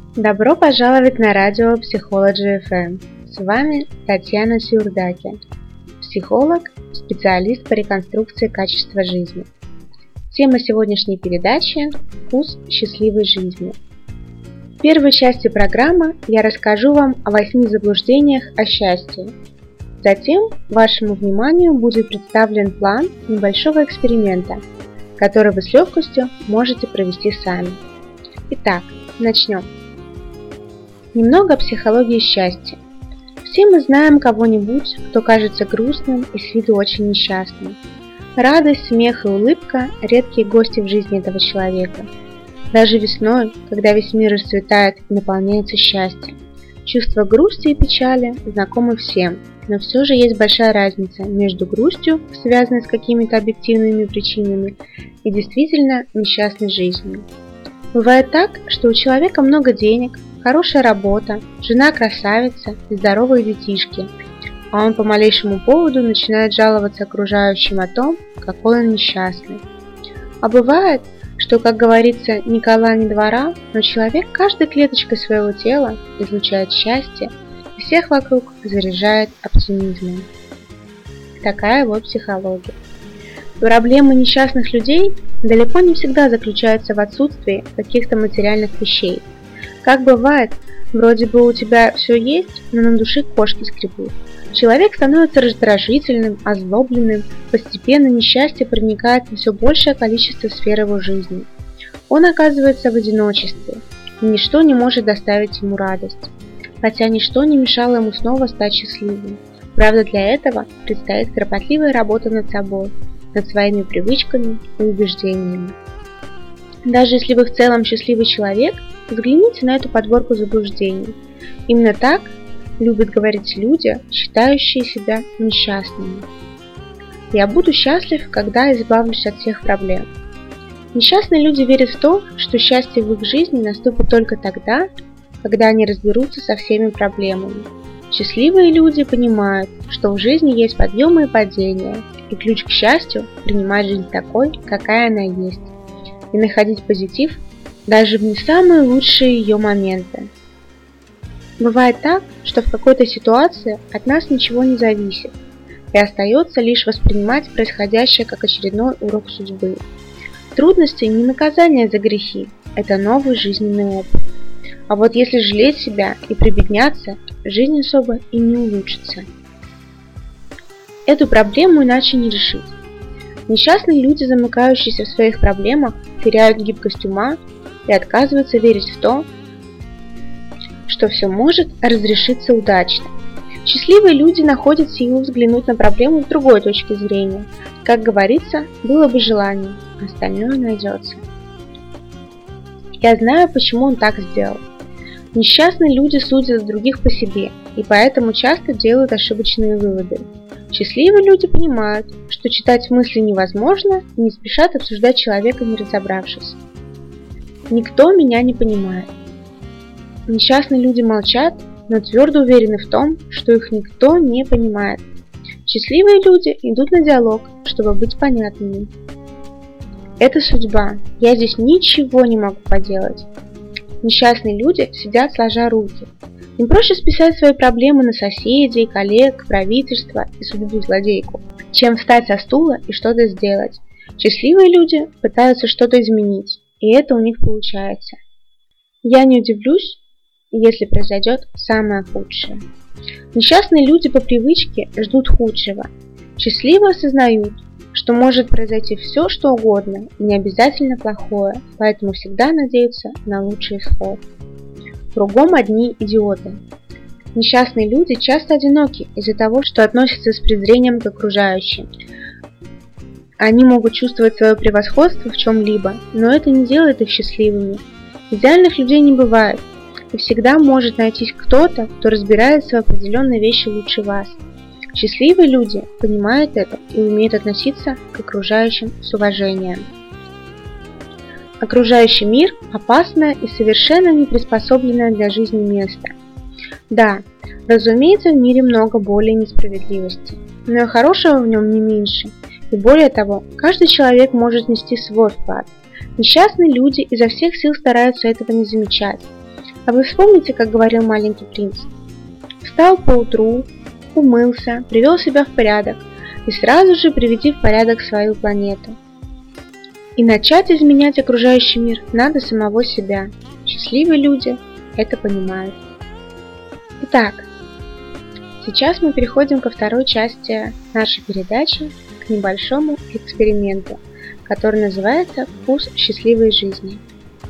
Добро пожаловать на радио Psychology FM. С вами Татьяна Сюрдаки, психолог, специалист по реконструкции качества жизни. Тема сегодняшней передачи – вкус счастливой жизни. В первой части программы я расскажу вам о 8 заблуждениях о счастье. Затем вашему вниманию будет представлен план небольшого эксперимента, который вы с легкостью можете провести сами. Итак, начнем. Немного о психологии счастья. Все мы знаем кого-нибудь, кто кажется грустным и с виду очень несчастным. Радость, смех и улыбка – редкие гости в жизни этого человека. Даже весной, когда весь мир расцветает и наполняется счастьем. Чувства грусти и печали знакомы всем, но все же есть большая разница между грустью, связанной с какими-то объективными причинами, и действительно несчастной жизнью. Бывает так, что у человека много денег, хорошая работа, жена красавица и здоровые детишки, а он по малейшему поводу начинает жаловаться окружающим о том, какой он несчастный. А бывает, что, как говорится, ни кола, ни двора, но человек каждой клеточкой своего тела излучает счастье и всех вокруг заряжает оптимизмом. Такая вот психология. Проблемы несчастных людей далеко не всегда заключаются в отсутствии каких-то материальных вещей. Как бывает, вроде бы у тебя все есть, но на душе кошки скребут. Человек становится раздражительным, озлобленным, постепенно несчастье проникает в все большее количество сфер его жизни. Он оказывается в одиночестве, и ничто не может доставить ему радость, хотя ничто не мешало ему снова стать счастливым. Правда, для этого предстоит кропотливая работа над собой, над своими привычками и убеждениями. Даже если вы в целом счастливый человек, взгляните на эту подборку заблуждений. Именно так любят говорить люди, считающие себя несчастными. Я буду счастлив, когда избавлюсь от всех проблем. Несчастные люди верят в то, что счастье в их жизни наступит только тогда, когда они разберутся со всеми проблемами. Счастливые люди понимают, что в жизни есть подъемы и падения, и ключ к счастью – принимать жизнь такой, какая она есть, и находить позитив даже в не самые лучшие ее моменты. Бывает так, что в какой-то ситуации от нас ничего не зависит, и остается лишь воспринимать происходящее как очередной урок судьбы. Трудности не наказание за грехи, это новый жизненный опыт. А вот если жалеть себя и прибедняться, жизнь особо и не улучшится. Эту проблему иначе не решить. Несчастные люди, замыкающиеся в своих проблемах, теряют гибкость ума и отказываются верить в то, что все может разрешиться удачно. Счастливые люди находят силу взглянуть на проблему с другой точки зрения. Как говорится, было бы желание, остальное найдется. Я знаю, почему он так сделал. Несчастные люди судят других по себе, и поэтому часто делают ошибочные выводы. Счастливые люди понимают, что читать мысли невозможно, и не спешат обсуждать человека, не разобравшись. Никто меня не понимает. Несчастные люди молчат, но твердо уверены в том, что их никто не понимает. Счастливые люди идут на диалог, чтобы быть понятными. Это судьба, я здесь ничего не могу поделать. Несчастные люди сидят сложа руки. Им проще списать свои проблемы на соседей, коллег, правительство и судьбу-злодейку, чем встать со стула и что-то сделать. Счастливые люди пытаются что-то изменить, и это у них получается. Я не удивлюсь, если произойдет самое худшее. Несчастные люди по привычке ждут худшего. Счастливые осознают, что может произойти все, что угодно, и не обязательно плохое, поэтому всегда надеются на лучший исход. Кругом одни идиоты. Несчастные люди часто одиноки из-за того, что относятся с презрением к окружающим. Они могут чувствовать свое превосходство в чем-либо, но это не делает их счастливыми. Идеальных людей не бывает, и всегда может найтись кто-то, кто разбирается в определенной вещи лучше вас. Счастливые люди понимают это и умеют относиться к окружающим с уважением. Окружающий мир – опасное и совершенно не приспособленное для жизни место. Да, разумеется, в мире много боли и несправедливости, но и хорошего в нем не меньше. И более того, каждый человек может нести свой вклад. Несчастные люди изо всех сил стараются этого не замечать. А вы вспомните, как говорил маленький принц? Встал поутру, умылся, привел себя в порядок и сразу же приведи в порядок свою планету. И начать изменять окружающий мир надо самого себя. Счастливые люди это понимают. Итак, сейчас мы переходим ко второй части нашей передачи, к небольшому эксперименту, который называется «Вкус счастливой жизни».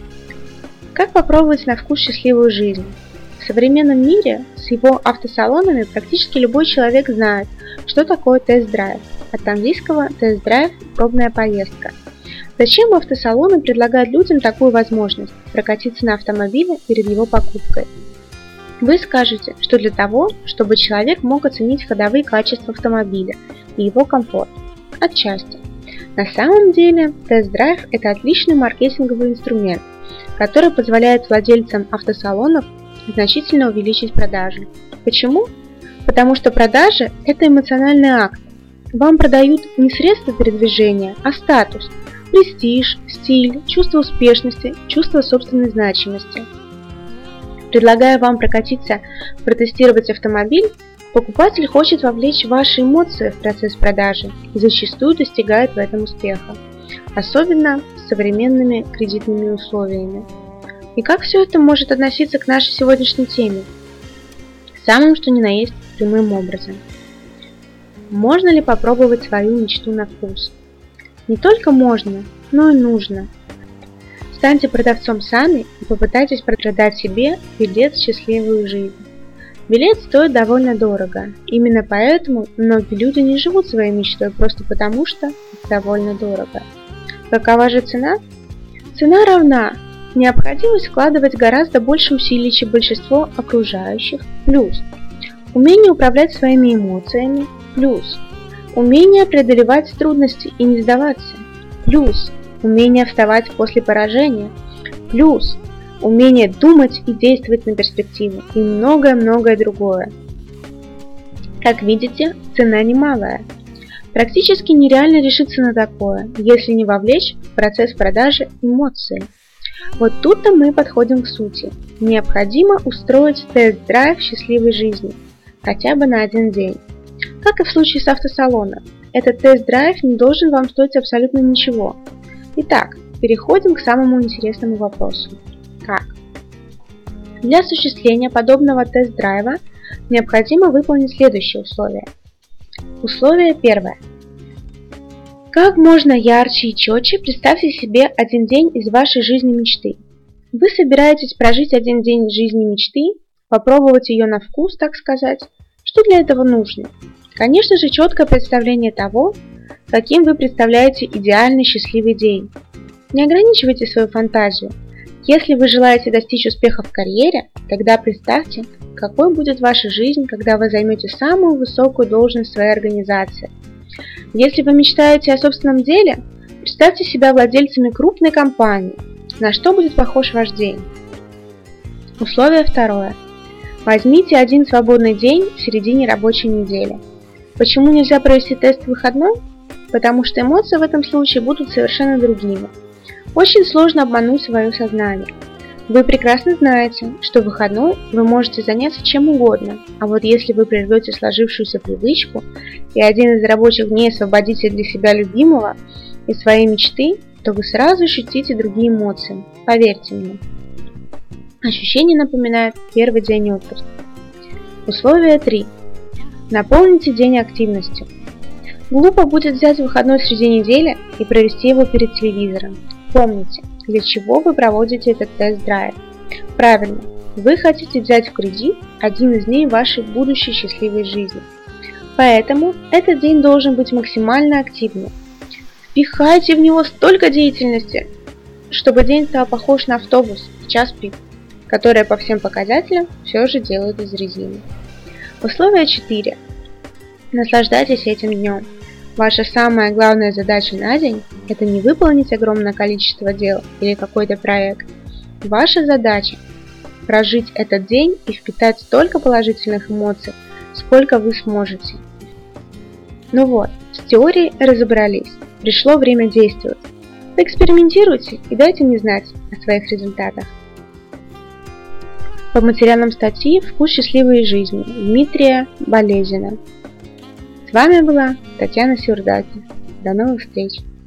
Как попробовать на вкус счастливую жизнь? В современном мире с его автосалонами практически любой человек знает, что такое тест-драйв. От английского тест-драйв – пробная поездка. Зачем автосалоны предлагают людям такую возможность прокатиться на автомобиле перед его покупкой? Вы скажете, что для того, чтобы человек мог оценить ходовые качества автомобиля и его комфорт. Отчасти. На самом деле, тест-драйв – это отличный маркетинговый инструмент, который позволяет владельцам автосалонов значительно увеличить продажи. Почему? Потому что продажи – это эмоциональный акт. Вам продают не средства передвижения, а статус, престиж, стиль, чувство успешности, чувство собственной значимости. Предлагая вам прокатиться, протестировать автомобиль, покупатель хочет вовлечь ваши эмоции в процесс продажи и зачастую достигает в этом успеха, особенно с современными кредитными условиями. И как все это может относиться к нашей сегодняшней теме? Самым что ни на есть прямым образом. Можно ли попробовать свою мечту на вкус? Не только можно, но и нужно. Станьте продавцом сами и попытайтесь продать себе билет в счастливую жизнь. Билет стоит довольно дорого. Именно поэтому многие люди не живут своей мечтой просто потому, что это довольно дорого. Какова же цена? Цена равна необходимость вкладывать гораздо больше усилий, чем большинство окружающих, плюс умение управлять своими эмоциями, плюс умение преодолевать трудности и не сдаваться, плюс умение вставать после поражения, плюс умение думать и действовать на перспективу и многое-многое другое. Как видите, цена немалая. Практически нереально решиться на такое, если не вовлечь в процесс продажи эмоции. Вот тут-то мы подходим к сути. Необходимо устроить тест-драйв счастливой жизни, хотя бы на один день. Как и в случае с автосалоном, этот тест-драйв не должен вам стоить абсолютно ничего. Итак, переходим к самому интересному вопросу. Как? Для осуществления подобного тест-драйва необходимо выполнить следующие условия. Условие первое. Как можно ярче и четче представьте себе один день из вашей жизни мечты. Вы собираетесь прожить один день жизни мечты, попробовать ее на вкус, так сказать. Что для этого нужно? Конечно же, четкое представление того, каким вы представляете идеальный счастливый день. Не ограничивайте свою фантазию. Если вы желаете достичь успеха в карьере, тогда представьте, какой будет ваша жизнь, когда вы займете самую высокую должность в своей организации. Если вы мечтаете о собственном деле, представьте себя владельцами крупной компании. На что будет похож ваш день? Условие второе. Возьмите один свободный день в середине рабочей недели. Почему нельзя провести тест в выходной? Потому что эмоции в этом случае будут совершенно другими. Очень сложно обмануть свое сознание. Вы прекрасно знаете, что в выходной вы можете заняться чем угодно, а вот если вы прервете сложившуюся привычку и один из рабочих дней освободите для себя любимого и своей мечты, то вы сразу ощутите другие эмоции, поверьте мне. Ощущения напоминают первый день отпуска. Условие 3. Наполните день активностью. Глупо будет взять выходной среди недели и провести его перед телевизором. Помните, для чего вы проводите этот тест-драйв. Правильно, вы хотите взять в кредит один из дней вашей будущей счастливой жизни. Поэтому этот день должен быть максимально активным. Впихайте в него столько деятельности, чтобы день стал похож на автобус в час пик, который по всем показателям все же делают из резины. Условие 4. Наслаждайтесь этим днем. Ваша самая главная задача на день – это не выполнить огромное количество дел или какой-то проект. Ваша задача – прожить этот день и впитать столько положительных эмоций, сколько вы сможете. Ну вот, с теорией разобрались. Пришло время действовать. Поэкспериментируйте и дайте мне знать о своих результатах. по материалам статьи «Вкус счастливой жизни» Дмитрия Болезина. С вами была Татьяна Сюрдаки. До новых встреч!